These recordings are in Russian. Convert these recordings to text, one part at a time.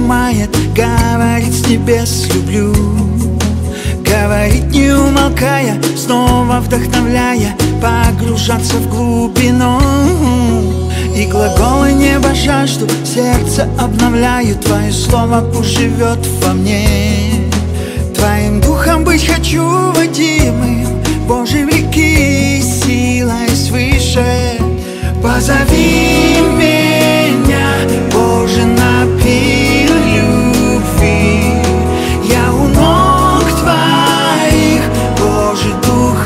прижимает, говорит с небес люблю. Говорит, не умолкая, снова вдохновляя погружаться в глубину. И глаголы неба жажду, сердце обновляю. Твое слово пусть живет во мне. Твоим духом быть хочу водимым, Божьей реки силой свыше. Позови меня, Боже, напей любви. Я у ног Твоих, Боже, дух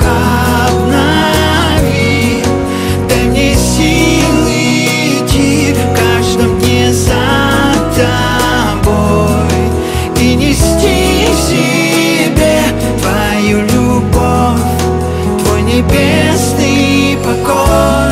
обнови. Дай мне силы идти в каждом дне за Тобой и нести в себе Твою любовь, Твой небесный покой.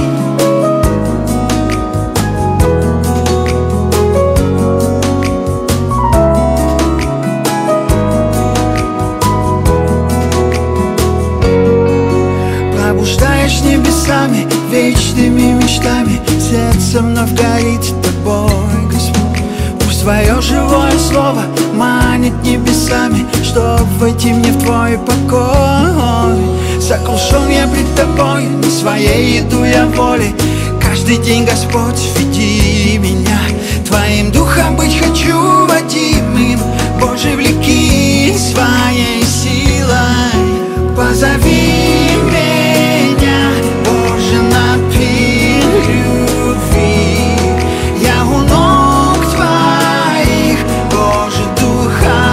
Пробуждаешь небесами, вечными мечтами, сердце вновь горит Тобой, Господь. Пусть Твое живое слово манит небесами, чтоб войти мне в Твой покой. Сокрушен я пред Тобой, не своей иду я волей. Каждый день, Господь, веди меня. Твоим духом быть хочу водимым, Боже, влеки своей силой. Позови меня, Боже, напей любви. Я у ног Твоих, Боже, дух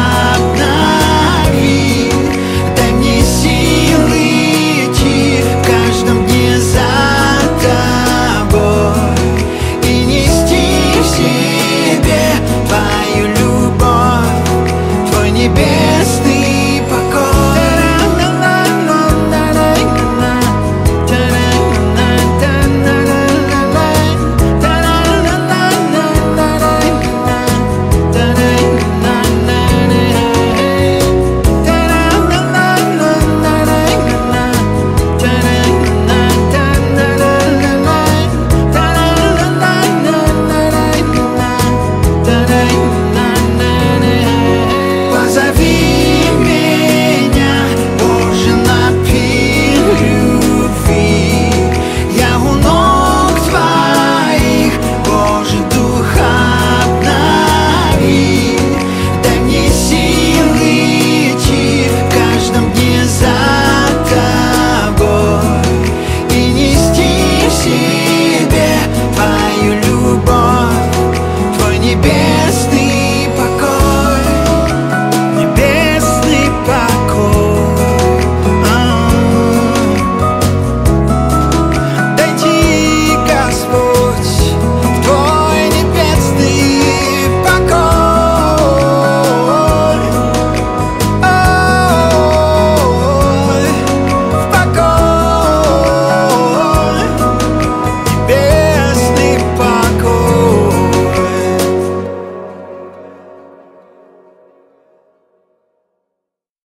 обнови. Дай мне силы идти в каждом дне за Тобой и нести в себе Твою любовь, Твой небесный покой.